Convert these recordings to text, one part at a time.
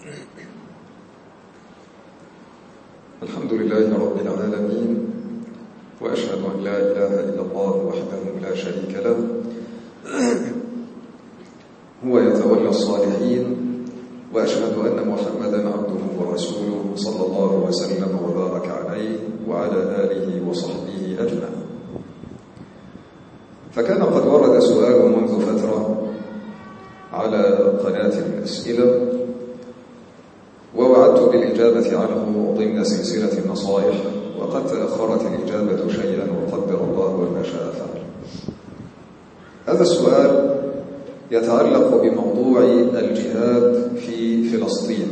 الحمد لله رب العالمين، وأشهد أن لا إله إلا الله وحده لا شريك له، هو يتولى الصالحين، وأشهد أن محمدا عبده ورسوله صلى الله وسلم وبارك عليه وعلى آله وصحبه أجمعين. فكان قد ورد سؤال منذ فترة على قناة الأسئلة، ووعدت بالإجابة عنه ضمن سلسلة النصائح، وقد تأخرت الإجابة شيئا وقدر الله وما شاء فعل. هذا السؤال يتعلق بموضوع الجهاد في فلسطين،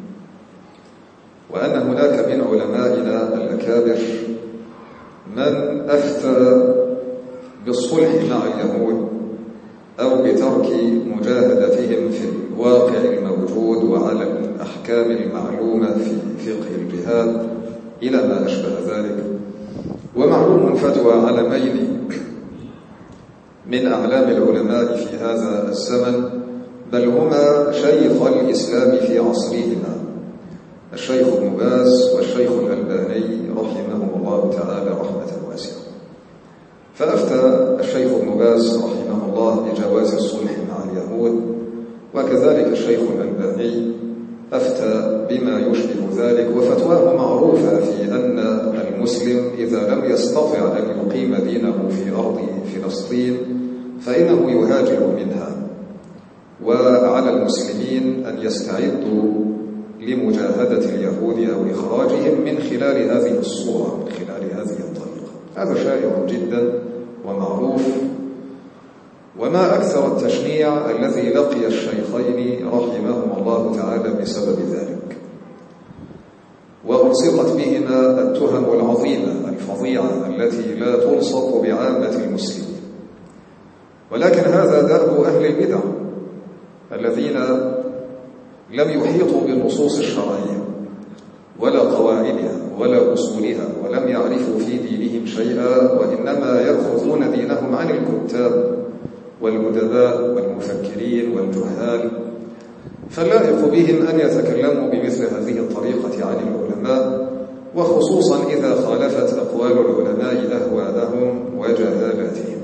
وأن هناك من علمائنا الأكابر من أفتى بالصلح مع اليهود أو بترك مجاهدتهم في الواقع الموجود وعلى الأحكام المعلومة في فقه الجهاد إلى ما أشبه ذلك. ومعلوم فتوى علمين من أعلام العلماء في هذا الزمن، بل هما شيخ الإسلام في عصرهما، الشيخ ابن باز والشيخ الألباني رحمهم الله تعالى رحمة واسعة. فأفتى الشيخ ابن باز رحمه الله بجواز الصلح مع اليهود، وكذلك الشيخ الألباني أفتى بما يشبه ذلك، وفتواه معروفة في أن المسلم إذا لم يستطع أن يقيم دينه في أرض فلسطين فإنه يهاجر منها، وعلى المسلمين أن يستعدوا لمجاهدة اليهود أو إخراجهم من خلال هذه الصورة، من خلال هذه الطريقة. هذا شائع جدا ومعروف، وما أكثر التشنيع الذي لقي الشيخين رحمهما الله تعالى بسبب ذلك، وألصقت بهما التهم العظيمة الفظيعة التي لا تلصق بعامة المسلمين. ولكن هذا دأب أهل البدع الذين لم يحيطوا بالنصوص الشرعية ولا قواعدها ولا أصولها، ولم يعرفوا في دينهم شيئا، وإنما يأخذون دينهم عن الكتاب والأدباء والمفكرين والجهال. فاللائق بهم أن يتكلموا بمثل هذه الطريقة عن العلماء، وخصوصا إذا خالفت أقوال العلماء أهواءهم وجهالاتهم.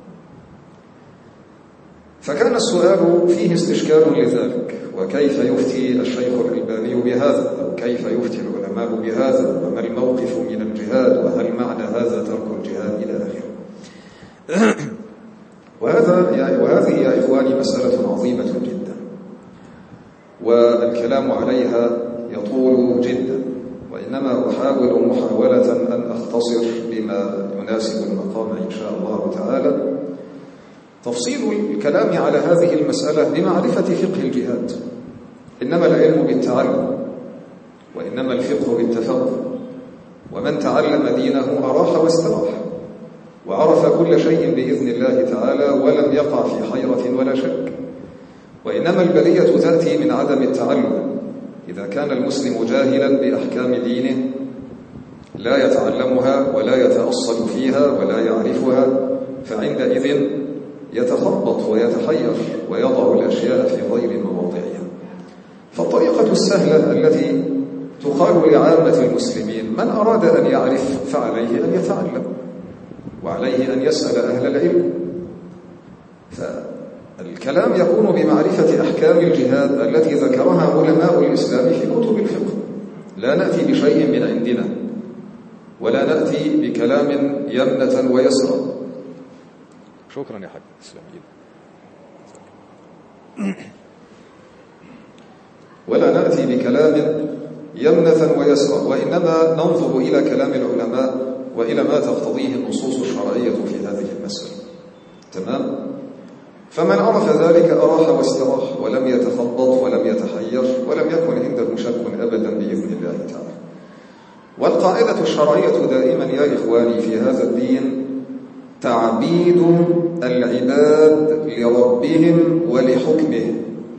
فكان السؤال فيه استشكال لذلك، وكيف يفتي الشيخ الألباني بهذا، أو كيف يفتي العلماء بهذا، وما الموقف من الجهاد، وهل معنى هذا ترك الجهاد إلى آخره. وهذه يا إخواني مسألة عظيمة جدا، والكلام عليها يطول جدا، وإنما أحاول محاولة أن أختصر بما يناسب المقام إن شاء الله تعالى. تفصيل الكلام على هذه المسألة بمعرفة فقه الجهاد. إنما العلم بالتعلم، وإنما الفقه بالتفقه، ومن تعلم دينه أراح واستراح، وعرف كل شيء بإذن الله تعالى، ولم يقع في حيرة ولا شك. وإنما البلية تأتي من عدم التعلم. إذا كان المسلم جاهلا بأحكام دينه لا يتعلمها ولا يتأصل فيها ولا يعرفها، فعندئذ يتخبط ويتحير ويضع الأشياء في غير مواضعها. فالطريقة السهلة التي تقال لعامة المسلمين: من أراد أن يعرف فعليه أن يتعلم، وعليه أن يسأل أهل العلم. فالكلام يكون بمعرفة أحكام الجهاد التي ذكرها علماء الإسلام في كتب الفقه. لا نأتي بشيء من عندنا، ولا نأتي بكلام يمنة ويسرا. شكرا يا حاج إسلامي. ولا نأتي بكلام يمنة ويسرا، وإنما ننظر إلى كلام العلماء وإلى ما تقتضيه النصوص الشرعية في هذه المسألة. تمام؟ فمن عرف ذلك أراح واستراح، ولم يتخبط ولم يتحير، ولم يكن عنده شك أبدا بإذن الله تعالى. والقاعدة الشرعية دائما يا إخواني في هذا الدين تعبيد العباد لربهم ولحكمه.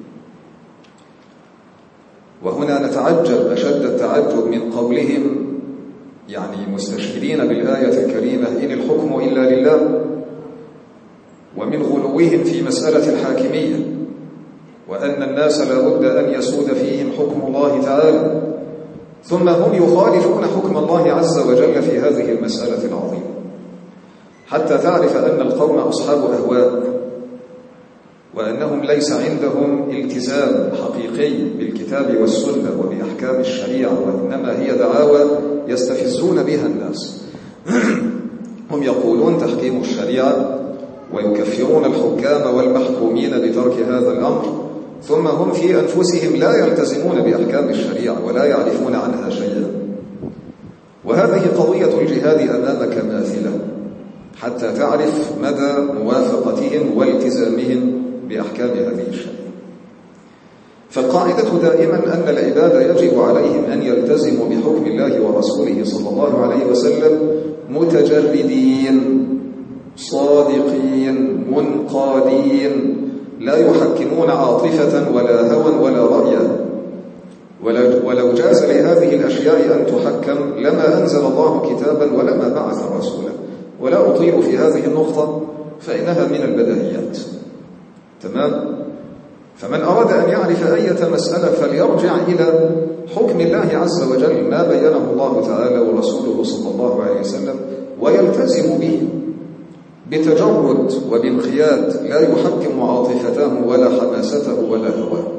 وهنا نتعجب أشد التعجب من قولهم، يعني مستشهدين بالآية الكريمة: إن الحكم إلا لله، ومن غلوهم في مسألة الحاكمية. وأن الناس لا بد أن يسود فيهم حكم الله تعالى، ثم هم يخالفون حكم الله عز وجل في هذه المسألة العظيمة، حتى تعرف أن القوم أصحاب أهواء، وأنهم ليس عندهم التزام حقيقي بالكتاب والسنة وبأحكام الشريعة، وإنما هي دعاوى يستفزون بها الناس. هم يقولون تحكيم الشريعة ويكفرون الحكام والمحكومين بترك هذا الأمر، ثم هم في أنفسهم لا يلتزمون بأحكام الشريعة ولا يعرفون عنها شيئا. وهذه قضية الجهاد أمامك ماثلة، حتى تعرف مدى موافقتهم والتزامهم بأحكام هذه الشريعة. فالقاعدة دائما أن العباد يجب عليهم أن يلتزموا بحكم الله ورسوله صلى الله عليه وسلم متجردين صادقين منقادين، لا يحكمون عاطفة ولا هوى ولا رأيا. ولو جاز لهذه الأشياء أن تحكم لما أنزل الله كتابا ولما بعث رسولا. ولا أطيل في هذه النقطة فإنها من البديهيات. تمام؟ فمن أراد أن يعرف أي مسألة فليرجع إلى حكم الله عز وجل، ما بينه الله تعالى ورسوله صلى الله عليه وسلم، ويلتزم به بتجرد وبانقياد، لا يحكم عاطفته ولا حماسته ولا هواه.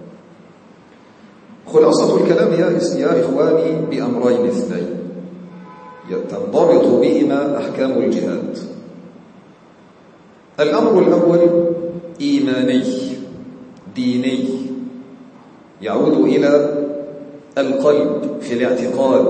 خلاصة الكلام يا إخواني بأمرين اثنين تنضبط بهما أحكام الجهاد. الأمر الأول إيماني ديني، يعود إلى القلب في الاعتقاد،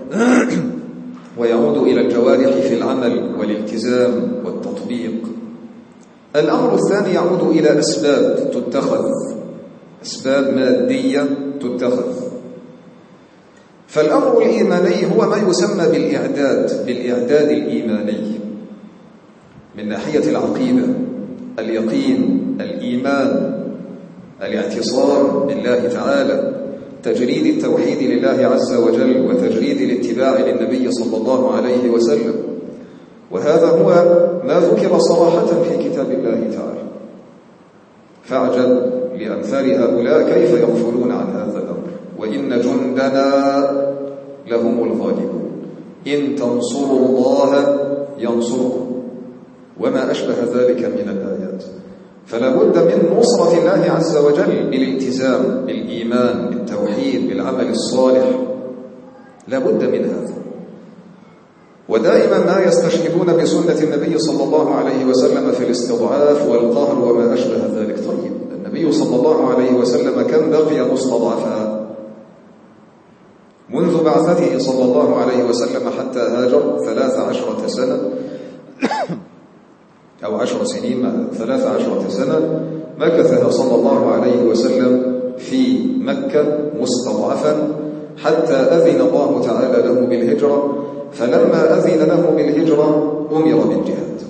ويعود إلى الجوارح في العمل والالتزام والتطبيق. الأمر الثاني يعود إلى أسباب تتخذ، أسباب مادية تتخذ. فالأمر الإيماني هو ما يسمى بالإعداد الإيماني من ناحية العقيدة، اليقين، الإيمان، الاعتصام بالله تعالى، تجريد التوحيد لله عز وجل، وتجريد الاتباع للنبي صلى الله عليه وسلم. وهذا هو ما ذكر صراحة في كتاب الله تعالى. فاعجب لأمثال هؤلاء كيف يغفلون عن هذا الأمر. وإن جندنا لهم الغالبون إن تنصروا الله ينصركم، وما أشبه ذلك من الآيات. فلا بد من نصرة الله عز وجل بالالتزام بالإيمان بالتوحيد بالعمل الصالح، لا بد من هذا. ودائما ما يستشهدون بسنة النبي صلى الله عليه وسلم في الاستضعاف والقهر وما أشبه ذلك. طيب النبي صلى الله عليه وسلم كم بقي مستضعفا منذ بعثته صلى الله عليه وسلم حتى هاجر 13 سنة أو 10 سنين، 13 سنة مكثها صلى الله عليه وسلم في مكة مستضعفا حتى أذن الله تعالى له بالهجرة. فلما أذن له بالهجرة أمر بالجهاد.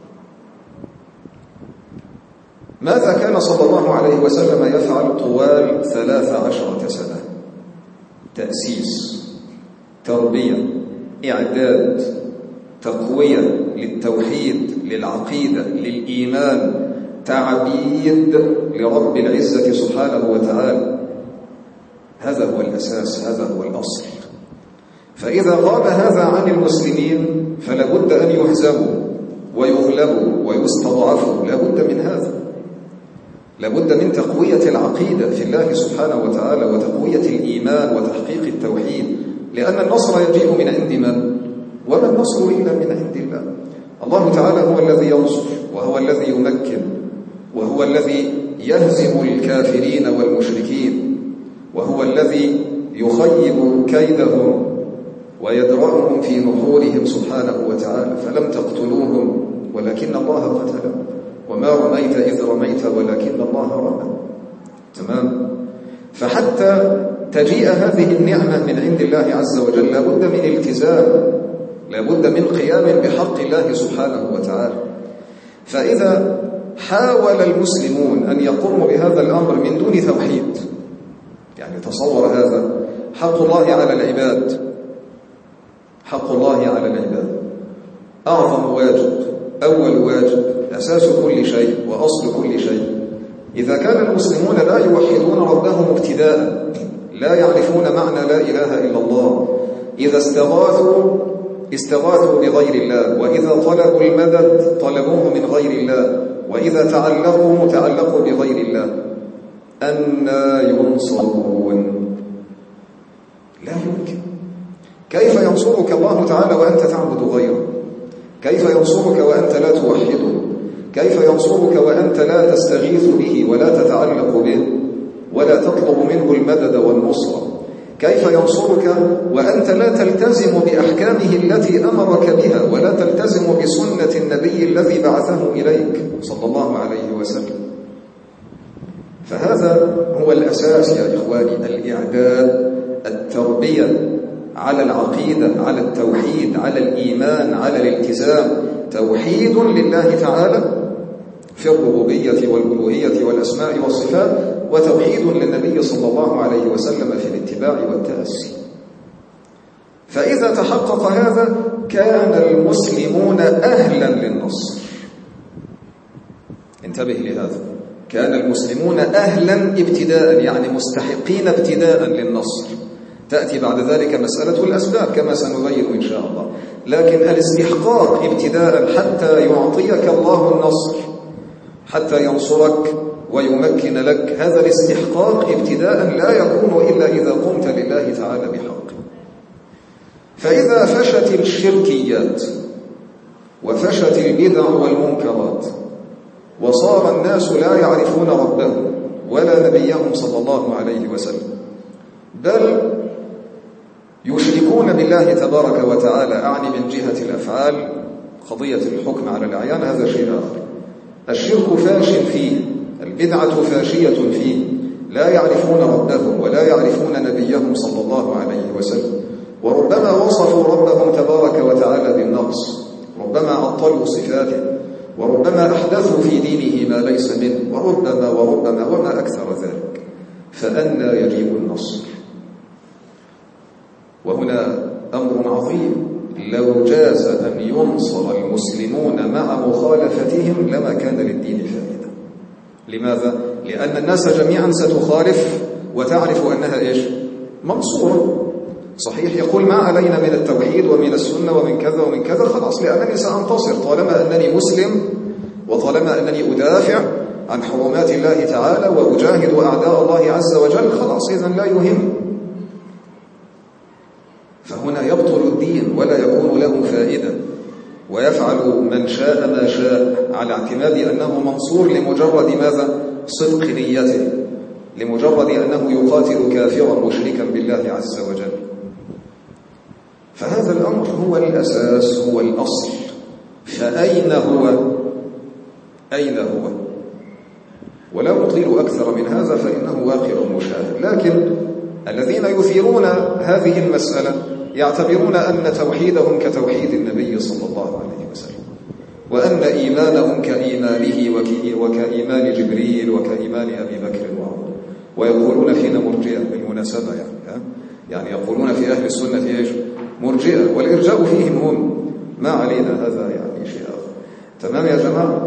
ماذا كان صلى الله عليه وسلم يفعل طوال 13 سنة؟ تأسيس، تربية، إعداد، تقوية للتوحيد، للعقيدة، للإيمان، تعبيد لرب العزة سبحانه وتعالى. هذا هو الأساس، هذا هو الأصل. فإذا غاب هذا عن المسلمين فلا بد أن يهزموا ويغلبوا ويستضعفوا. لا بد من هذا، لا بد من تقوية العقيدة في الله سبحانه وتعالى، وتقوية الإيمان وتحقيق التوحيد، لأن النصر يجيء من عند من؟ وما النصر إلا من عند الله. الله تعالى هو الذي ينصر، وهو الذي يمكن، وهو الذي يهزم الكافرين والمشركين، وهو الذي يخيب كيدهم ويدرعهم في نحورهم سبحانه وتعالى. فلم تقتلوهم ولكن الله قتلهم، وما رميت إذ رميت ولكن الله رمى. تمام؟ فحتى تجيء هذه النعمة من عند الله عز وجل لا بد من التزام، لا بد من قيام بحق الله سبحانه وتعالى. فإذا حاول المسلمون أن يقوموا بهذا الأمر من دون توحيد، يعني تصور هذا حق الله على العباد، حق الله على العباد أعظم واجب، أول واجب، أساس كل شيء وأصل كل شيء، إذا كان المسلمون لا يوحدون ربهم ابتداء، لا يعرفون معنى لا إله إلا الله، إذا استغاثوا بغير الله، وإذا طلبوا المدد طلبوه من غير الله، وإذا تعلقوا بغير الله، أنى ينصرون؟ لا يمكن. كيف ينصرك الله تعالى وأنت تعبد غيره؟ كيف ينصرك وأنت لا توحده؟ كيف ينصرك وأنت لا تستغيث به ولا تتعلق به ولا تطلب منه المدد والنصرة؟ كيف ينصرك وأنت لا تلتزم بأحكامه التي أمرك بها ولا تلتزم بسنة النبي الذي بعثه إليك صلى الله عليه وسلم؟ فهذا هو الأساس يا إخواني، الإعداد، التربية على العقيدة، على التوحيد، على الإيمان، على الالتزام. توحيد لله تعالى في الربوبية والألوهية والأسماء والصفات، وتوحيد للنبي صلى الله عليه وسلم في الاتباع والتأسي. فإذا تحقق هذا كان المسلمون أهلا للنصر. انتبه لهذا، كان المسلمون أهلا ابتداء، يعني مستحقين ابتداء للنصر. تأتي بعد ذلك مسألة الأسباب كما سنبين إن شاء الله، لكن الاستحقاق ابتداء حتى يعطيك الله النصر، حتى ينصرك ويمكن لك، هذا الاستحقاق ابتداء لا يكون إلا إذا قمت لله تعالى بحق. فإذا فشت الشركيات وفشت البدع والمنكرات وصار الناس لا يعرفون ربهم ولا نبيهم صلى الله عليه وسلم، بل يشركون بالله تبارك وتعالى، أعني من جهة الأفعال، قضية الحكم على الأعيان هذا شيء آخر. الشرك فاش فيه، البدعة فاشية فيه، لا يعرفون ربهم ولا يعرفون نبيهم صلى الله عليه وسلم، وربما وصفوا ربهم تبارك وتعالى بالنقص، ربما عطلوا صفاته، وربما أحدثوا في دينه ما ليس منه، وربما وما أكثر ذلك. فأنى يجيب النصر؟ وهنا أمر عظيم، لو جاز أن ينصر المسلمون مع مخالفتهم لما كان للدين فائدة. لماذا؟ لأن الناس جميعا ستخالف وتعرف أنها إيش؟ منصورة. صحيح، يقول ما علينا من التوحيد ومن السنة ومن كذا ومن كذا، خلاص لأنني سأنتصر طالما أنني مسلم، وطالما أنني أدافع عن حرمات الله تعالى وأجاهد أعداء الله عز وجل، خلاص إذن لا يهم. فهنا يبطل الدين ولا يكون له فائدة، ويفعل من شاء ما شاء على اعتماد أنه منصور لمجرد ماذا؟ صدق نيته، لمجرد أنه يقاتل كافرا مشركا بالله عز وجل. فهذا الأمر هو الأساس، هو الأصل. فأين هو؟ أين هو؟ ولا أطيل أكثر من هذا فإنه واقع مشاهد. لكن الذين يثيرون هذه المسألة يعتبرون أن توحيدهم كتوحيد النبي صلى الله عليه وسلم، وأن إيمانهم كإيمانه وكإيمان جبريل وكإيمان أبي بكر وعمر، ويقولون فينا مرجئة بالمناسبة، يعني يقولون في أهل السنة إيش؟ مرجئة، والإرجاء فيهم هم، ما علينا، هذا يعني شيء آخر. تمام يا جماعة؟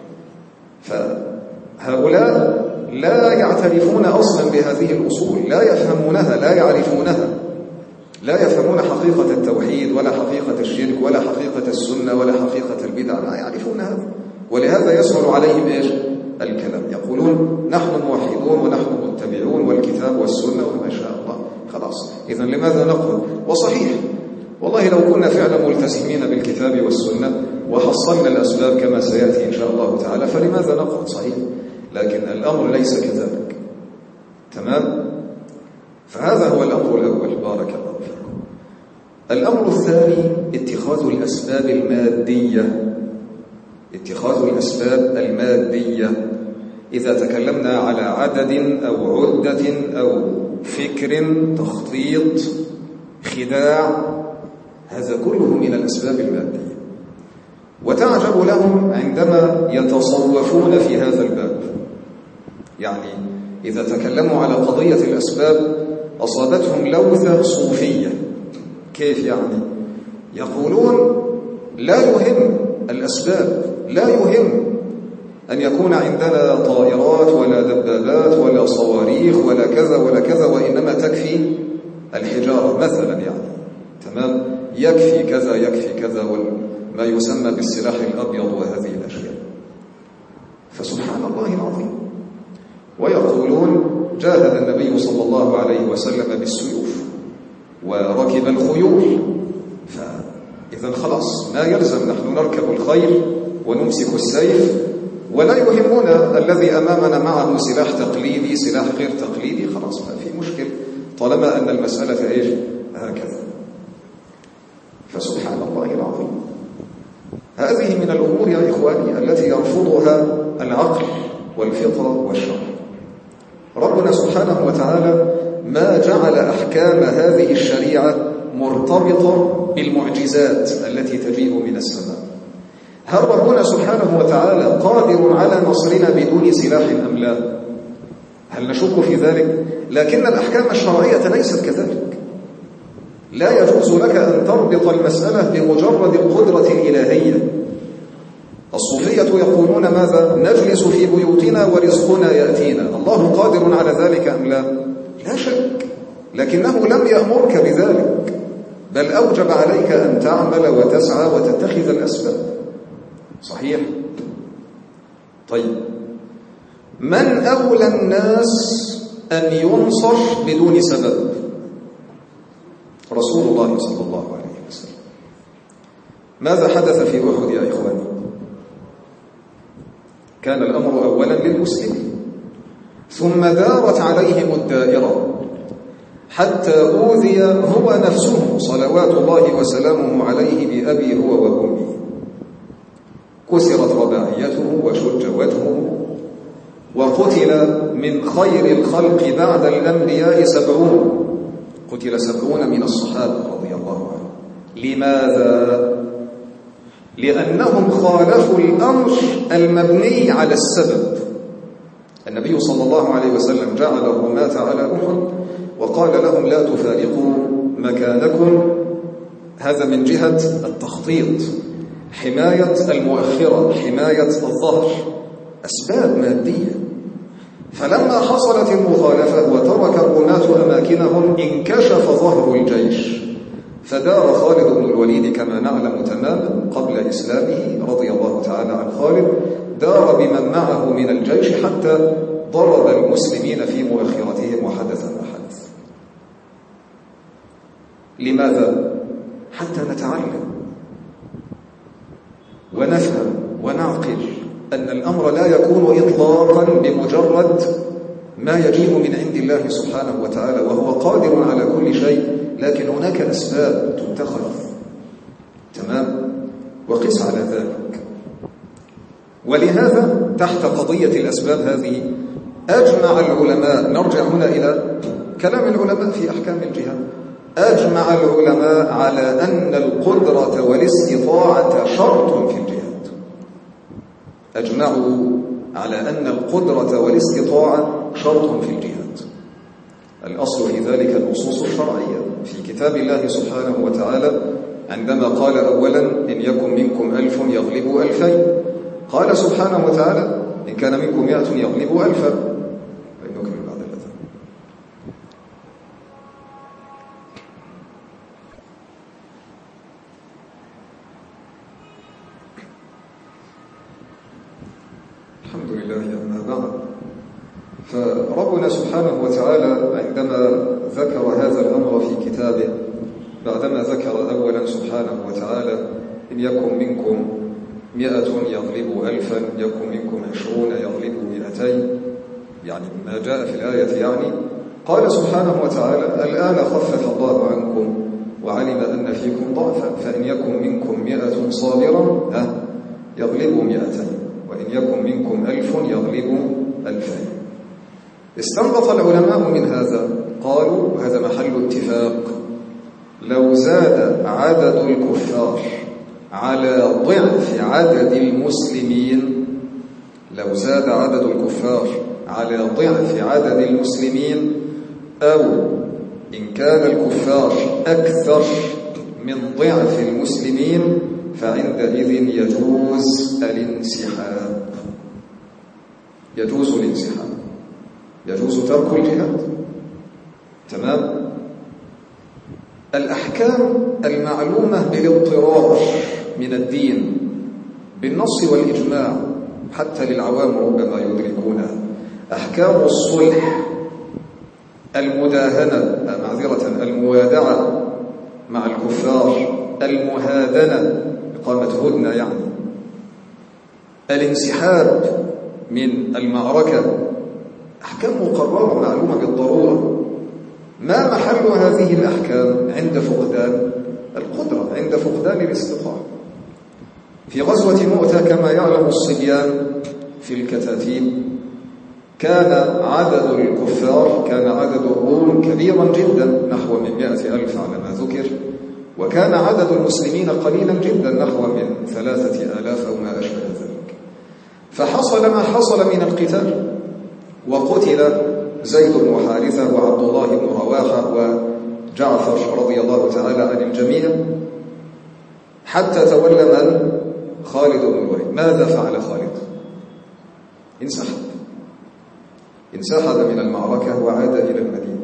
فهؤلاء لا يعترفون أصلا بهذه الأصول، لا يفهمونها، لا يعرفونها، لا يفهمون حقيقة التوحيد ولا حقيقة الشرك ولا حقيقة السنة ولا حقيقة البدع، لا يعرفون هذا. ولهذا يسهل عليهم إيش؟ الكلام. يقولون نحن موحدون ونحن متبعون والكتاب والسنة وما شاء الله، خلاص إذن لماذا نقول؟ وصحيح والله لو كنا فعلا ملتزمين بالكتاب والسنة وحصلنا الأسباب كما سيأتي إن شاء الله تعالى فلماذا نقول؟ صحيح، لكن الأمر ليس كذلك. تمام؟ فهذا هو الأمر الأول، بارك الله فيكم. الأمر الثاني اتخاذ الأسباب المادية، اتخاذ الأسباب المادية. إذا تكلمنا على عدد أو عدة أو فكر، تخطيط، خداع، هذا كله من الأسباب المادية. وتعجب لهم عندما يتصوفون في هذا الباب. يعني إذا تكلموا على قضية الأسباب أصابتهم لوثة صوفية. كيف يعني؟ يقولون لا يهم الأسباب، لا يهم أن يكون عندنا طائرات ولا دبابات ولا صواريخ ولا كذا ولا كذا، وإنما تكفي الحجارة مثلا يعني. تمام، يكفي كذا يكفي كذا، ما يسمى بالسلاح الأبيض وهذه الأشياء. فسبحان الله العظيم. ويقولون جاهد النبي صلى الله عليه وسلم بالسيوف وركب الخيول، فإذا خلاص ما يلزم نحن نركب الخيل ونمسك السيف، ولا يهمنا الذي أمامنا معه سلاح تقليدي سلاح غير تقليدي، خلاص ما في مشكل طالما أن المسألة إيش هكذا. فسبحان الله العظيم. هذه من الأمور يا إخواني التي يرفضها العقل والفطرة والشرع. ربنا سبحانه وتعالى ما جعل أحكام هذه الشريعة مرتبطة بالمعجزات التي تجيء من السماء. هل ربنا سبحانه وتعالى قادر على نصرنا بدون سلاح أم لا؟ هل نشك في ذلك؟ لكن الأحكام الشرعية ليست كذلك. لا يجوز لك أن تربط المسألة بمجرد القدرة الإلهية. الصوفية يقولون ماذا؟ نجلس في بيوتنا ورزقنا يأتينا. الله قادر على ذلك أم لا؟ لا شك، لكنه لم يأمرك بذلك، بل أوجب عليك أن تعمل وتسعى وتتخذ الأسباب. صحيح؟ طيب، من أولى الناس أن ينصر بدون سبب؟ رسول الله صلى الله عليه وسلم. ماذا حدث في أحد يا إخواني؟ كان الأمر أولا للمسلمين، ثم دارت عليهم الدائرة حتى أوذي هو نفسه صلوات الله وسلامه عليه بأبي هو وأمي. كسرت رباعيته وشج وجهه، وقتل من خير الخلق بعد الأنبياء 70، قتل 70 من الصحابة رضي الله عنهم. لماذا؟ لأنهم خالفوا الأمر المبني على السبب. النبي صلى الله عليه وسلم جعل الرماة على أحد وقال لهم لا تفارقوا مكانكم، هذا من جهة التخطيط، حماية المؤخرة، حماية الظهر، أسباب مادية. فلما حصلت المخالفة وترك الرماة أماكنهم انكشف ظهر الجيش، فدار خالد بن الوليد كما نعلم تماما قبل إسلامه رضي الله تعالى عن خالد، دار بمن معه من الجيش حتى ضرب المسلمين في مؤخرتهم وحدث ما حدث. لماذا؟ حتى نتعلم ونفهم ونعقل أن الأمر لا يكون إطلاقا بمجرد ما يجيء من عند الله سبحانه وتعالى، وهو قادر على كل شيء، لكن هناك أسباب تتخذ. تمام؟ وقس على ذلك. ولهذا تحت قضية الأسباب هذه أجمع العلماء، نرجع هنا إلى كلام العلماء في أحكام الجهاد، أجمع العلماء على أن القدرة والاستطاعة شرط في الجهاد. أجمعوا على أن القدرة والاستطاعة شرط في الجهاد. الأصل في ذلك النصوص الشرعية في كتاب الله سبحانه وتعالى، عندما قال أولا إن يكن منكم 1000 يغلبوا 2000، قال سبحانه وتعالى إن كان منكم 100 يغلبوا 1000. فنكمل بعد الأذان. الحمد لله. أما بعد، فربنا سبحانه وتعالى عندما ذكر هذا الأمر في كتابه، بعدما ذكر أولا سبحانه وتعالى إن يكن منكم 100 يغلبوا 1000، يكن منكم 20 يغلبوا 200، يعني ما جاء في الآية، يعني قال سبحانه وتعالى الآن خفف الله عنكم وعلم أن فيكم ضعفا، فإن يكن منكم 100 صابرا يغلبوا 200، وإن يكن منكم 1000 يغلبوا 2000. استنبط العلماء من هذا، قالوا وهذا محل اتفاق، لو زاد عدد الكفار على ضعف عدد المسلمين، لو زاد عدد الكفار على ضعف عدد المسلمين، أو إن كان الكفار أكثر من ضعف المسلمين، فعندئذ يجوز الانسحاب. يجوز الانسحاب، يجوز ترك الجهاد. تمام. الأحكام المعلومة بالاضطرار من الدين بالنص والإجماع حتى للعوام ربما يدركونها، أحكام الصلح، المداهنة، الموادعة مع الكفار، المهادنة، إقامة هدنة يعني، الانسحاب من المعركة، أحكام مقررة معلومة بالضرورة. ما محل هذه الأحكام؟ عند فقدان القدرة، عند فقدان الاستطاعة. في غزوة مؤتة كما يعلم الصبيان في الكتاتيب كان عدد الكفار، كان عدد الروم كبيرا جدا نحو من 100,000 على ما ذكر، وكان عدد المسلمين قليلا جدا نحو من 3,000 أو ما أشبه ذلك. فحصل ما حصل من القتال، وقتل زيد بن حارثة وعبد الله بن رواحة وجعفر رضي الله تعالى عن الجميع، حتى تولى من؟ خالد بن الوليد. ماذا فعل خالد؟ انسحب من المعركة وعاد إلى المدينة،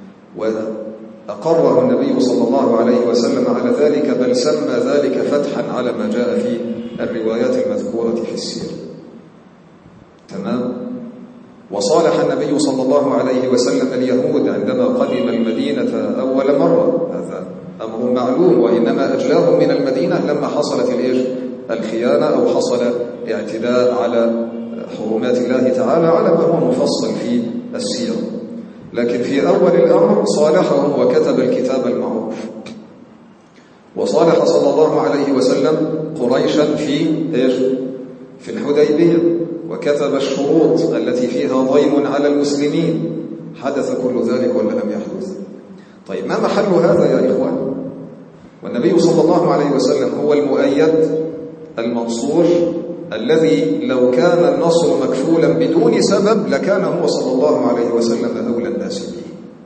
وأقره النبي صلى الله عليه وسلم على ذلك، بل سمى ذلك فتحا على ما جاء في الروايات المذكورة في السيرة. تمام. وصالح النبي صلى الله عليه وسلم اليهود عندما قدم المدينة أول مرة، هذا أمر معلوم، وإنما أجلاهم من المدينة لما حصلت الخيانة أو حصل اعتداء على حرمات الله تعالى على ما هو مفصل في السيرة. لكن في أول الأمر صالحهم وكتب الكتاب المعروف، وصالح صلى الله عليه وسلم قريشا في الحديبية، وكتب الشروط التي فيها ضيم على المسلمين. حدث كل ذلك ولا لم يحدث؟ طيب ما محل هذا يا إخوان؟ والنبي صلى الله عليه وسلم هو المؤيد المنصور الذي لو كان النصر مكفولا بدون سبب لكان هو صلى الله عليه وسلم أولى الناس به.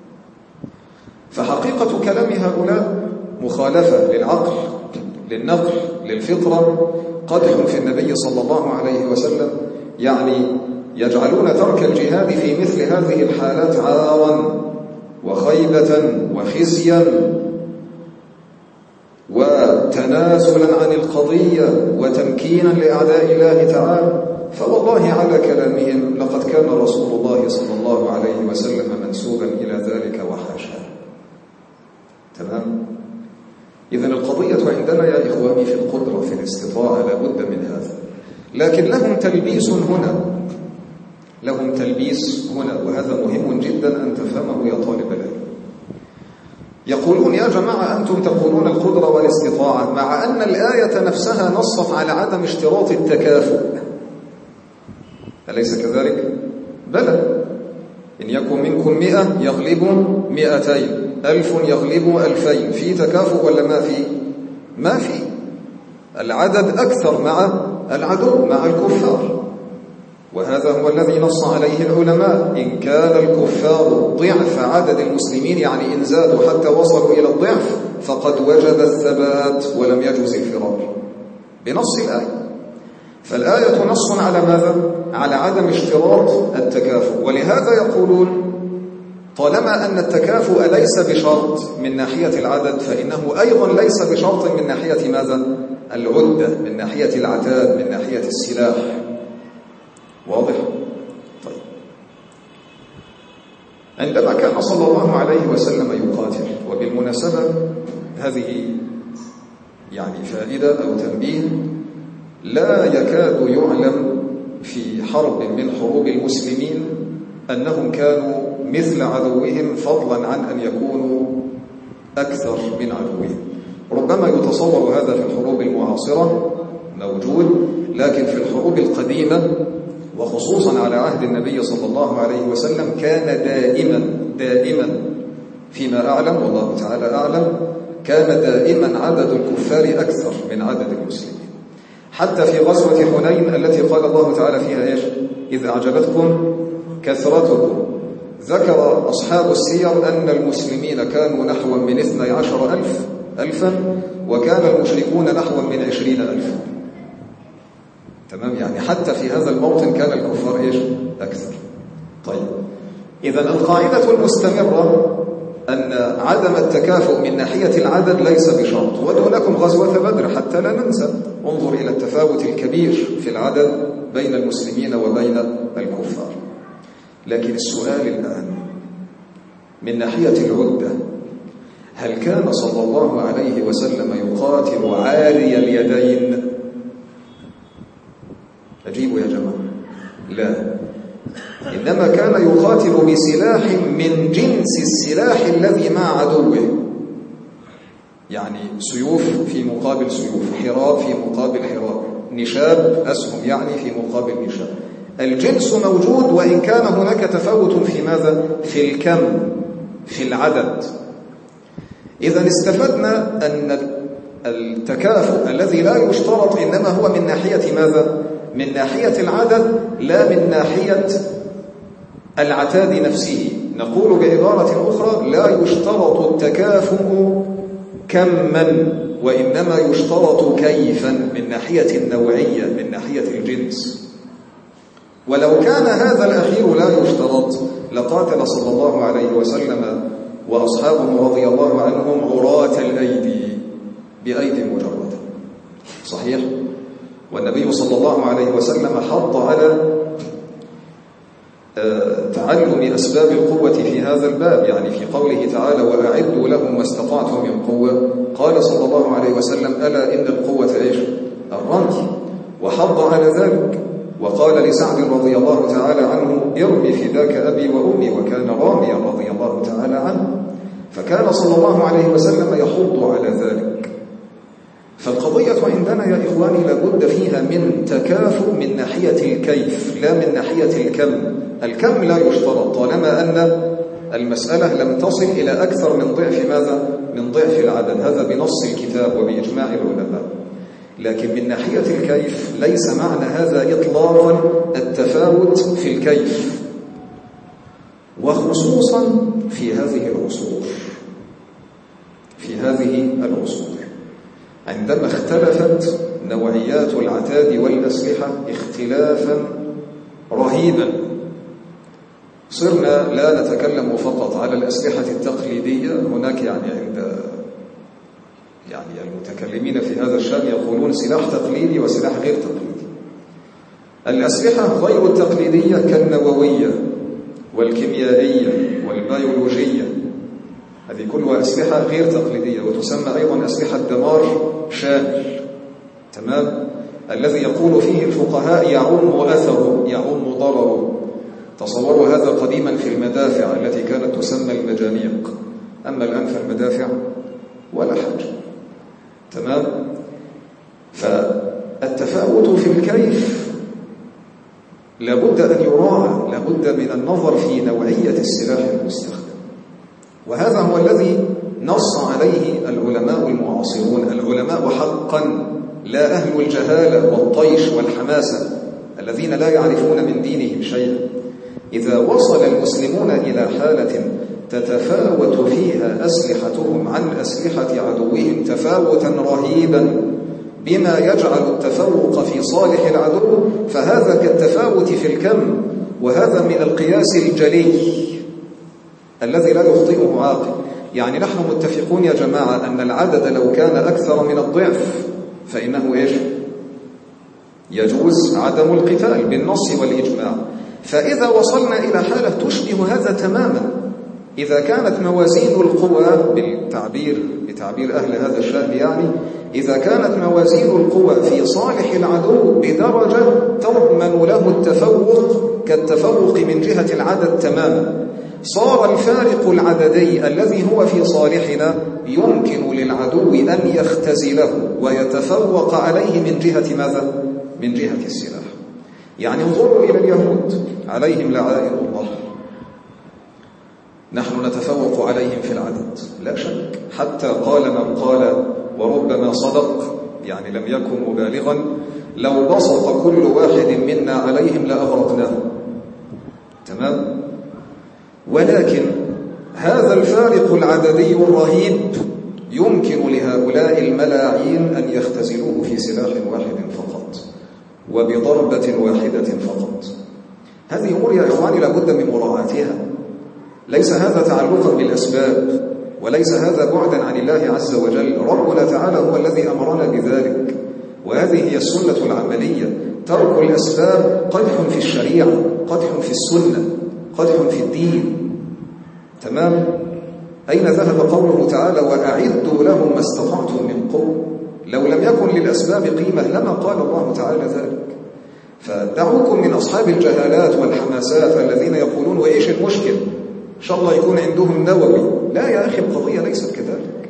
فحقيقة كلام هؤلاء مخالفة للعقل، للنقل، للفطرة، قدح في النبي صلى الله عليه وسلم، يعني يجعلون ترك الجهاد في مثل هذه الحالات عارا وخيبة وخزيا وتنازلا عن القضية وتمكينا لأعداء الله تعالى. فوالله على كلامهم لقد كان رسول الله صلى الله عليه وسلم منسوبا إلى ذلك وحاشاه. تمام. إذن القضية عندنا يا إخواني في القدرة، في الاستطاعة، لابد من هذا. لكن لهم تلبيس هنا، وهذا مهم جدا أن تفهمه يا طالب العلم. يقولون يا جماعة أنتم تقولون القدرة والاستطاعة، مع أن الآية نفسها نصت على عدم اشتراط التكافؤ، أليس كذلك؟ بلى، إن يكن منكم 100 يغلب 200، 1000 يغلب 2000. في تكافؤ ولا ما في؟ ما في. العدد أكثر مع العدو، مع الكفار، وهذا هو الذي نص عليه العلماء. إن كان الكفار ضعف عدد المسلمين، يعني إن زادوا حتى وصلوا إلى الضعف، فقد وجب الثبات ولم يجوز الفرار بنص الآية. فالآية نص على ماذا؟ على عدم اشتراط التكافؤ. ولهذا يقولون طالما أن التكافؤ ليس بشرط من ناحية العدد، فإنه أيضا ليس بشرط من ناحية ماذا؟ العدة، من ناحية العتاد، من ناحية السلاح. واضح؟ طيب، عندما كان صلى الله عليه وسلم يقاتل، وبالمناسبة هذه يعني فائدة أو تنبيه، لا يكاد يعلم في حرب من حروب المسلمين أنهم كانوا مثل عدوهم، فضلا عن أن يكونوا أكثر من عدوهم. ربما يتصور هذا في الحروب المعاصرة موجود، لكن في الحروب القديمة وخصوصا على عهد النبي صلى الله عليه وسلم كان دائما فيما أعلم، والله تعالى أعلم، كان دائما عدد الكفار أكثر من عدد المسلمين. حتى في غزوة حنين التي قال الله تعالى فيها إيش؟ إذ أعجبتكم كثرتكم، ذكر أصحاب السير أن المسلمين كانوا نحو من 12,000 وكان المشركون نحو من 20,000. تمام، يعني حتى في هذا الموطن كان الكفار إيش؟ أكثر. طيب، إذا القاعدة المستمرة أن عدم التكافؤ من ناحية العدد ليس بشرط. ودونكم غزوة بدر حتى لا ننسى، انظر إلى التفاوت الكبير في العدد بين المسلمين وبين الكفار. لكن السؤال الآن من ناحية العدة، هل كان صلى الله عليه وسلم يقاتل عاري اليدين؟ أجيبوا يا جماعة. لا، إنما كان يقاتل بسلاح من جنس السلاح الذي مع عدوه، يعني سيوف في مقابل سيوف، حراب في مقابل حراب، نشاب أسهم يعني في مقابل نشاب. الجنس موجود، وإن كان هناك تفاوت في ماذا؟ في الكم، في العدد. إذا استفدنا أن التكافؤ الذي لا يشترط إنما هو من ناحية ماذا؟ من ناحية العدد، لا من ناحية العتاد نفسه. نقول بعبارة أخرى: لا يشترط التكافؤ كما، وإنما يشترط كيفا، من ناحية النوعية، من ناحية الجنس. ولو كان هذا الأخير لا يشترط لقاتل صلى الله عليه وسلم وأصحابه رضي الله عنهم عراة الأيدي بأيدي مجردة. صحيح؟ والنبي صلى الله عليه وسلم حض على تعلم أسباب القوة في هذا الباب، يعني في قوله تعالى: وأعدوا لهم ما استطعتم من قوة. قال صلى الله عليه وسلم: ألا إن القوة إيش؟ الرمي. وحض على ذلك، وقال لسعد رضي الله تعالى عنه: ارمي فداك أبي وأمي، وكان راميا رضي الله تعالى عنه. فكان صلى الله عليه وسلم يحض على ذلك. فالقضية عندنا يا إخواني لابد فيها من تكافؤ من ناحية الكيف لا من ناحية الكم. الكم لا يشترط طالما أن المسألة لم تصل إلى أكثر من ضعف ماذا؟ من ضعف العدد، هذا بنص الكتاب وبإجماع العلماء. لكن من ناحية الكيف ليس معنى هذا إطلاقا التفاوت في الكيف، وخصوصا في هذه العصور. في هذه العصور عندما اختلفت نوعيات العتاد والأسلحة اختلافا رهيبا، صرنا لا نتكلم فقط على الأسلحة التقليدية. هناك عند المتكلمين في هذا الشأن يقولون سلاح تقليدي وسلاح غير تقليدي. الأسلحة غير التقليدية كالنووية والكيميائية والبيولوجية، هذه كلها أسلحة غير تقليدية، وتسمى أيضا أسلحة دمار شامل. تمام؟ الذي يقول فيه الفقهاء يعم أثره، يعم ضرره. تصوروا هذا قديما في المدافع التي كانت تسمى المجانيق، أما الآن فالمدافع ولا حاجة. تمام؟ فالتفاوت في الكيف لابد أن يراعى، لابد من النظر في نوعية السلاح المستخدم. وهذا هو الذي نص عليه العلماء المعاصرون، العلماء حقا، لا أهل الجهالة والطيش والحماسة الذين لا يعرفون من دينهم شيئا. إذا وصل المسلمون إلى حالة تتفاوت فيها أسلحتهم عن أسلحة عدوهم تفاوتا رهيبا بما يجعل التفوق في صالح العدو، فهذا كالتفاوت في الكم، وهذا من القياس الجلي الذي لا يخطئه عاقل. يعني نحن متفقون يا جماعة أن العدد لو كان أكثر من الضعف فإنه إيش؟ يجوز عدم القتال بالنص والإجماع. فإذا وصلنا إلى حالة تشبه هذا تماما، إذا كانت موازين القوى بتعبير أهل هذا الشأن، يعني إذا كانت موازين القوى في صالح العدو بدرجة تضمن له التفوق كالتفوق من جهة العدد تماما، صار الفارق العددي الذي هو في صالحنا يمكن للعدو أن يختزله ويتفوق عليه من جهة ماذا؟ من جهة السلاح. يعني انظروا إلى اليهود عليهم لعائن الله، نحن نتفوق عليهم في العدد لا شك، حتى قال من قال وربما صدق، يعني لم يكن مبالغا: لو بسط كل واحد منا عليهم لأغرقناه. تمام؟ ولكن هذا الفارق العددي الرهيب يمكن لهؤلاء الملاعين أن يختزلوه في سلاح واحد فقط، وبضربة واحدة فقط. هذه أمور يا إخواني لابد من مراعاتها. ليس هذا تعلقا بالأسباب، وليس هذا بعدا عن الله عز وجل. ربنا تعالى هو الذي أمرنا بذلك، وهذه هي السنة العملية. ترك الأسباب قدح في الشريعة، قدح في السنة، قدح في الدين. تمام؟ أين ذهب قوله تعالى وأعدوا لهم ما استطعتم من قوة؟ لو لم يكن للأسباب قيمة لما قال الله تعالى ذلك. فدعوكم من أصحاب الجهالات والحماسات الذين يقولون وإيش المشكل؟ إن شاء الله يكون عندهم نووي. لا يا أخي، القضية ليست كذلك.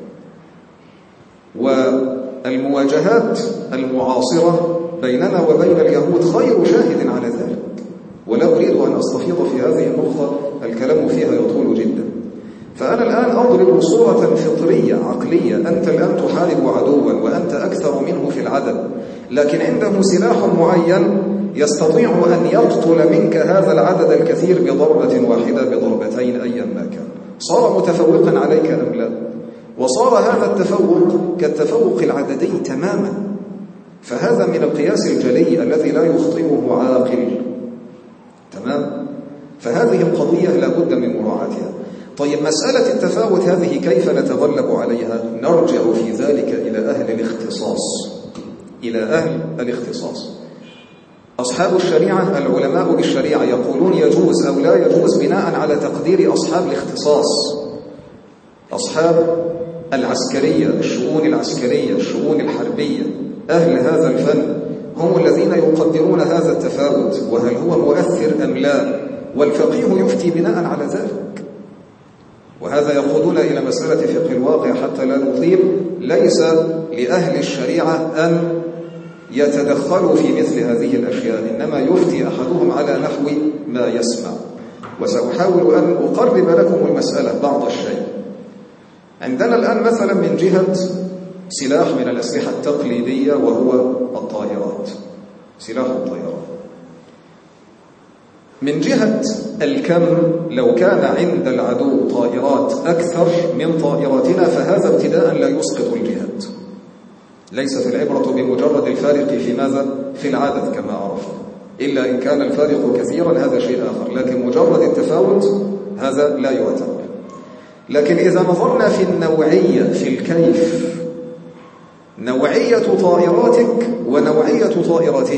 والمواجهات المعاصرة بيننا وبين اليهود خير شاهد على ذلك، ولا أريد أن أستفيض في هذه النقطة، الكلام فيها يطول جدا. فأنا الآن أضرب صورة فطرية عقلية. أنت الآن تحارب عدوا وأنت أكثر منه في العدد، لكن عنده سلاح معين يستطيع أن يقتل منك هذا العدد الكثير بضربة واحدة، بضربتين، أيا ما كان. صار متفوقا عليك أم لا؟ وصار هذا التفوق كالتفوق العددي تماما. فهذا من القياس الجلي الذي لا يخطئه عاقل. تمام؟ فهذه القضية لا بد من مراعاتها. طيب، مسألة التفاوت هذه كيف نتغلب عليها؟ نرجع في ذلك إلى أهل الاختصاص. إلى أهل الاختصاص. أصحاب الشريعة، العلماء بالشريعة يقولون يجوز أو لا يجوز بناء على تقدير أصحاب الاختصاص. أصحاب العسكرية، الشؤون العسكرية، الشؤون الحربية، أهل هذا الفن هم الذين يقدرون هذا التفاوت، وهل هو مؤثر أم لا، والفقيه يفتي بناء على ذلك. وهذا يقودنا إلى مسألة فقه الواقع حتى لا نطيل. ليس لأهل الشريعة أن يتدخلوا في مثل هذه الأشياء، إنما يفتي أحدهم على نحو ما يسمع. وسأحاول أن أقرب لكم المسألة بعض الشيء. عندنا الآن مثلا من جهة سلاح من الأسلحة التقليدية وهو الطائرات، سلاح الطائرات. من جهة الكم، لو كان عند العدو طائرات أكثر من طائراتنا فهذا ابتداء لا يسقط الجهاد. ليست العبرة بمجرد الفارق في ماذا؟ في العدد كما عرفنا، إلا إن كان الفارق كثيرا هذا شيء آخر، لكن مجرد التفاوت هذا لا يعتبر. لكن إذا نظرنا في النوعية، في الكيف، نوعية طائراتك ونوعية طائراته.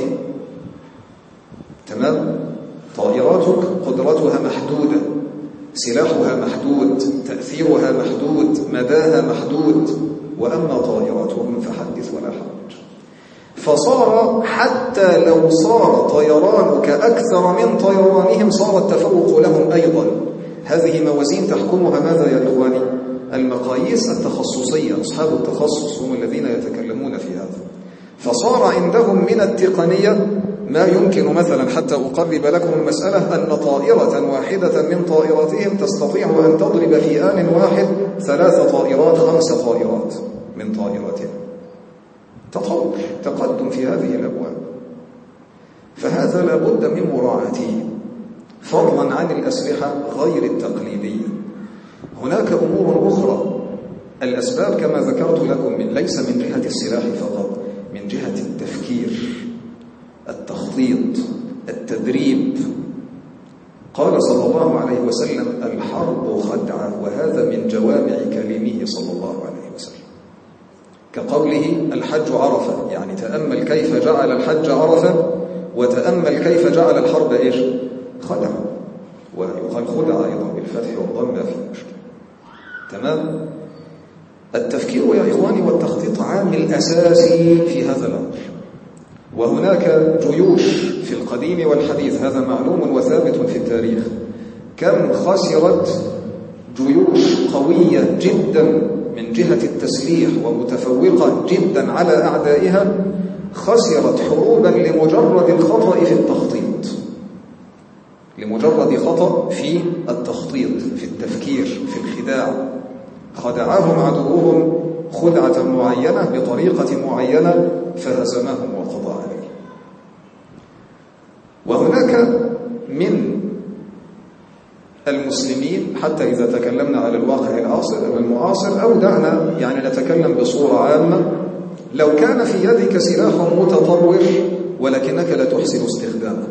تمام؟ طائراتك قدرتها محدودة، سلاحها محدود، تأثيرها محدود، مداها محدود. وأما طائراتهم فحدث ولا حرج. فصار حتى لو صار طيرانك أكثر من طيرانهم صار التفوق لهم أيضا. هذه موازين تحكمها ماذا يا إخواني؟ المقاييس التخصصية. أصحاب التخصص هم الذين يتكلمون في هذا. فصار عندهم من التقنية ما يمكن مثلا، حتى أقرب لكم المسألة، أن طائرة واحدة من طائراتهم تستطيع أن تضرب في آن واحد 3 طائرات 5 طائرات من طائراتهم. تطور، تقدم في هذه الأبواب. فهذا لا بد من مراعاته، فضلا عن الأسلحة غير التقليدية. هناك أمور أخرى. الأسباب كما ذكرت لكم ليس من جهة السلاح فقط، من جهة التفكير، التخطيط، التدريب. قال صلى الله عليه وسلم الحرب خدعة، وهذا من جوامع كلمه صلى الله عليه وسلم. كقوله الحج عرفة، يعني تأمل كيف جعل الحج عرفة، وتأمل كيف جعل الحرب إيش؟ خدعة. ويقال خدعة أيضا بالفتح والضم في المشكلة. تمام؟ التفكير يا إخواني والتخطيط عامل أساسي في هذا الأمر. وهناك جيوش في القديم والحديث، هذا معلوم وثابت في التاريخ. كم خسرت جيوش قوية جدا من جهة التسليح ومتفوقة جدا على أعدائها، خسرت حروبا لمجرد الخطأ في التخطيط، لمجرد خطأ في التخطيط، في التفكير، في الخداع. خدعهم عدوهم خدعة معينة بطريقة معينة فهزمهم وقضى عليه. وهناك من المسلمين، حتى إذا تكلمنا على الواقع المعاصر، أو دعنا يعني نتكلم بصورة عامة، لو كان في يدك سلاح متطور ولكنك لا تحسن استخدامه.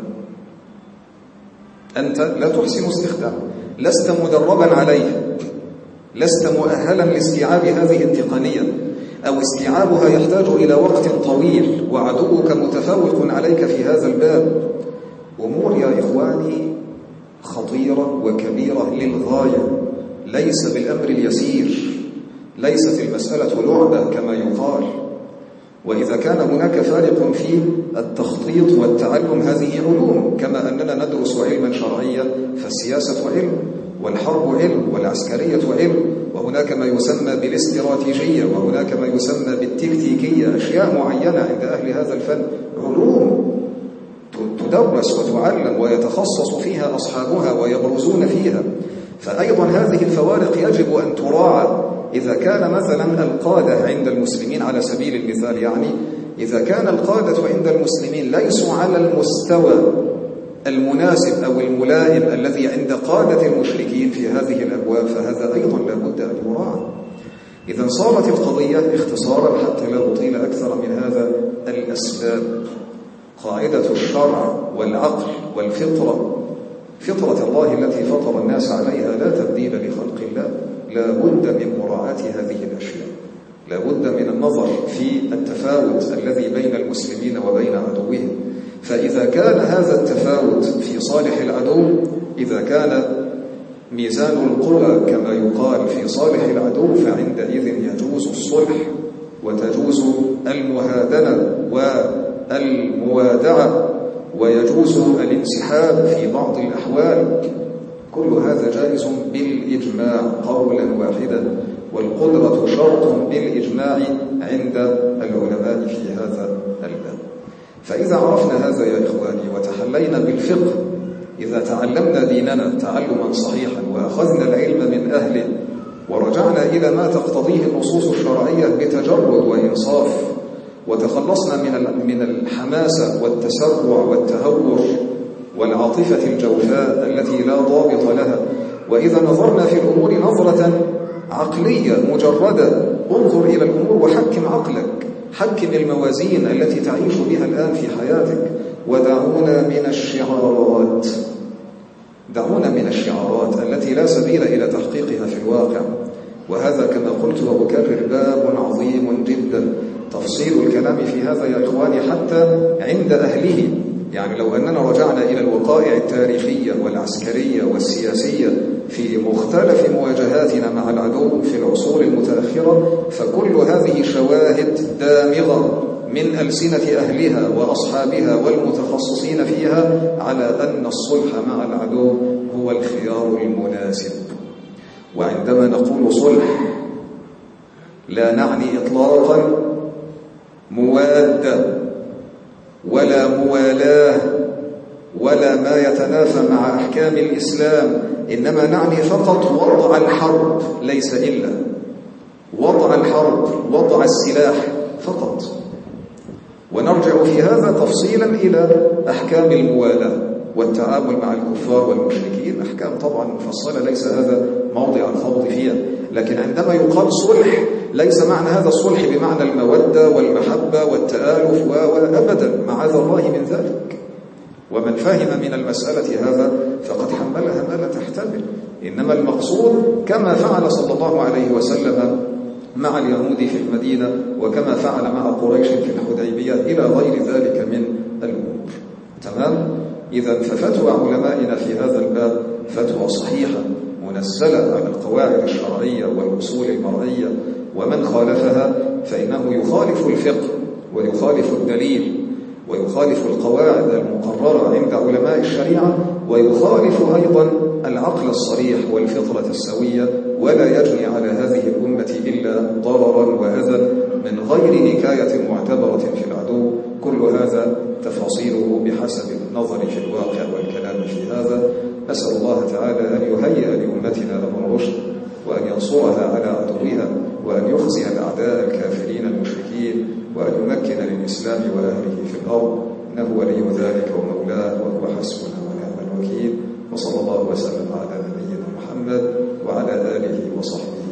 أنت لا تحسن استخدامه، لست مدربا عليه، لست مؤهلا لاستيعاب هذه التقنية، أو استيعابها يحتاج إلى وقت طويل، وعدوك متفوق عليك في هذا الباب. أمور يا إخواني خطيرة وكبيرة للغاية، ليس بالأمر اليسير، ليست المسألة لعبة كما يقال. وإذا كان هناك فارق في التخطيط والتعلم، هذه علوم، كما أننا ندرس علما شرعيا، فالسياسة علم، والحرب علم، والعسكرية علم، وهناك ما يسمى بالاستراتيجية، وهناك ما يسمى بالتكتيكية، أشياء معينة عند أهل هذا الفن، علوم تدرس وتعلم ويتخصص فيها أصحابها ويبرزون فيها. فأيضا هذه الفوارق يجب أن تراعى. إذا كان مثلا القادة عند المسلمين على سبيل المثال، يعني إذا كان القادة عند المسلمين ليسوا على المستوى المناسب أو الملائم الذي عند قادة المشركين في هذه الأبواب، فهذا أيضا لا بد أن يراعى. إذا صارت القضية اختصارا حتى لا أطيل أكثر من هذا: الأسباب، قاعدة الشرع والعقل والفطرة، فطرة الله التي فطر الناس عليها لا تبديل لخلق الله، لا بد من مراعاة هذه الأشياء، لا بد من النظر في التفاوت الذي بين المسلمين وبين عدوهم. فإذا كان هذا التفاوت في صالح العدو، إذا كان ميزان القوى كما يقال في صالح العدو، فعندئذ يجوز الصلح وتجوز المهادنة والموادعة ويجوز الانسحاب في بعض الأحوال. كل هذا جائز بالإجماع قولا واحدا، والقدرة شرط بالإجماع عند العلماء في هذا الباب. فإذا عرفنا هذا يا إخواني وتحلينا بالفقه، إذا تعلمنا ديننا تعلما صحيحا وأخذنا العلم من أهله ورجعنا إلى ما تقتضيه النصوص الشرعية بتجرد وإنصاف، وتخلصنا من الحماسة والتسرع والتهور والعاطفة الجوفاء التي لا ضابط لها، وإذا نظرنا في الأمور نظرة عقلية مجردة، انظر إلى الأمور وحكم عقلك، حكم الموازين التي تعيش بها الآن في حياتك، ودعونا من الشعارات، دعونا من الشعارات التي لا سبيل إلى تحقيقها في الواقع. وهذا كما قلت وأكرر باب عظيم جدا، تفصيل الكلام في هذا يا إخواني حتى عند أهله. يعني لو أننا رجعنا إلى الوقائع التاريخية والعسكرية والسياسية في مختلف مواجهاتنا مع العدو في العصور المتأخرة، فكل هذه شواهد دامغة من ألسنة أهلها وأصحابها والمتخصصين فيها على أن الصلح مع العدو هو الخيار المناسب. وعندما نقول صلح لا نعني إطلاقا موادة ولا موالاه ولا ما يتنافى مع أحكام الإسلام، إنما نعني فقط وضع الحرب، ليس إلا وضع الحرب، وضع السلاح فقط. ونرجع في هذا تفصيلا إلى أحكام الموالاة والتعامل مع الكفار والمشركين، أحكام طبعا مفصلة ليس هذا موضع الخوض فيها. لكن عندما يقال صلح ليس معنى هذا الصلح بمعنى المودة والمحبة والتآلف وأبدا، معاذ الله من ذلك. ومن فهم من المسألة هذا فقد حملها ما لا تحتمل. إنما المقصود كما فعل صلى الله عليه وسلم مع اليهود في المدينة، وكما فعل مع قريش في الحديبية إلى غير ذلك من الأمور. تمام؟ إذا ففتوى علمائنا في هذا الباب فتوى صحيحة منزلة على القواعد الشرعية والأصول المرعية، ومن خالفها فإنه يخالف الفقه ويخالف الدليل ويخالف القواعد المقررة عند علماء الشريعة، ويخالف أيضا العقل الصريح والفطرة السوية، ولا يجني على هذه الأمة إلا ضررا وأذى من غير نكاية معتبرة في العدو. كل هذا تفاصيله بحسب النظر في الواقع والكلام في هذا. أسأل الله تعالى أن يهيئ لأمتنا أمر رشد، وأن ينصرها على عدوها، وأن يخزي الأعداء الكافرين المشركين، وأن يمكن للإسلام وأهله في الأرض، إنه ولي ذلك ومولاه، وهو حسبنا ونعم الوكيل. وصلى الله وسلم على نبينا محمد وعلى آله وصحبه